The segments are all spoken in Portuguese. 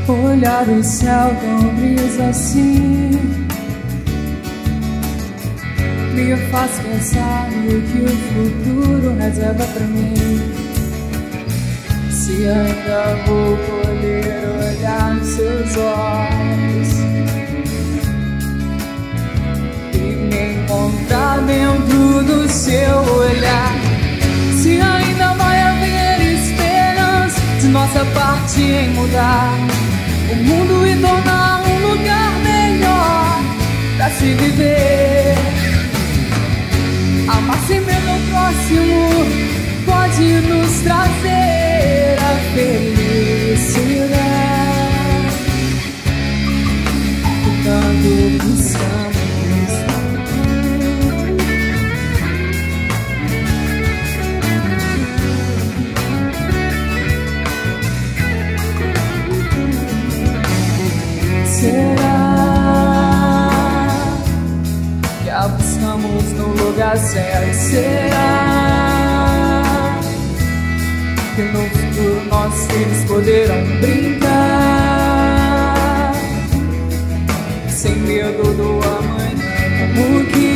olhar o céu tão brisa assim me faz pensar no que o futuro reserva pra mim. Se ainda vou poder olhar nos seus olhos e me encontrar dentro do seu olhar. Se ainda vai haver esperança de nossa parte em mudar o mundo e tornar um lugar melhor pra se viver. Amar sempre ao próximo pode nos trazer a felicidade que tanto buscamos. Será que a buscamos no lugar certo? Será que no futuro nossos filhos poderão brincar sem medo do amanhã? Como que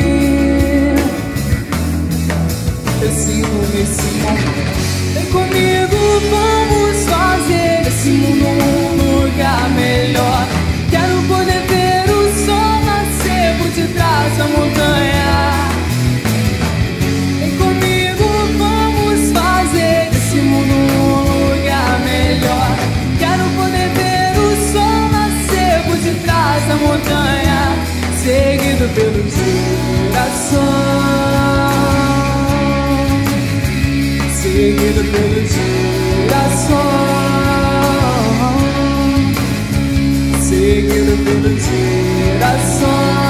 eu sinto nesse momento? Vem comigo, vamos fazer desse mundo um lugar melhor. Quero poder ver o sol nascer por detrás da montanha. Vem comigo, vamos fazer desse mundo um lugar melhor. Quero poder ver o sol nascer por detrás da montanha, seguido pelos gerações, seguido pelos gerações, seguido pelas gerações.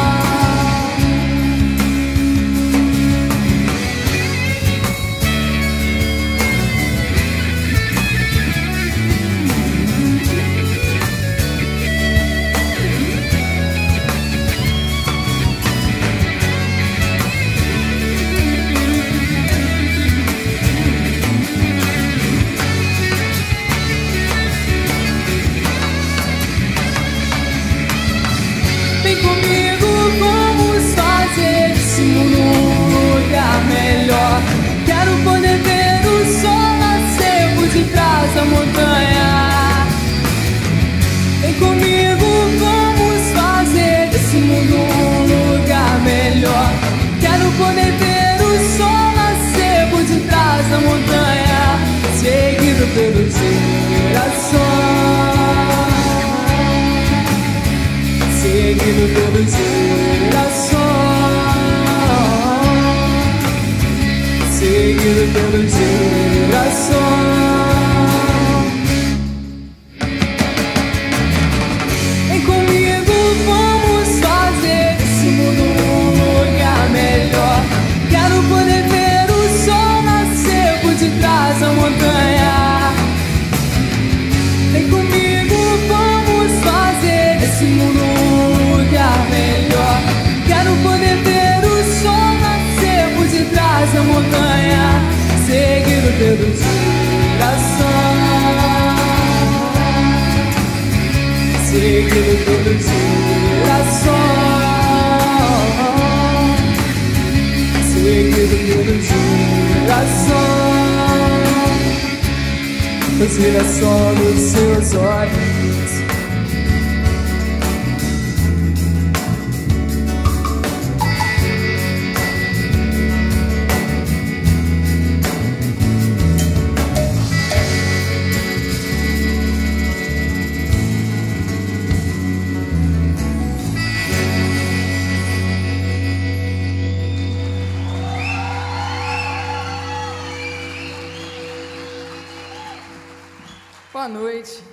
Vem comigo, vamos fazer desse mundo um lugar melhor. Quero poder ver o sol nascer por detrás da montanha. Vem comigo, vamos fazer desse mundo um lugar melhor. Quero poder ver o sol nascer por detrás da montanha, seguido pelas gerações, seguido pelas gerações, seguido pelas gerações. Vem comigo, vamos fazer desse mundo um lugar melhor. Quero poder ver o sol nascer por detrás da montanha. Vem comigo, vamos fazer desse mundo um lugar melhor. Quero poder ver o sol nascer por detrás da montanha, seguido pelos gerações, seguido pelos gerações, seguido pelos gerações, as gerações dos seus olhos. Boa noite.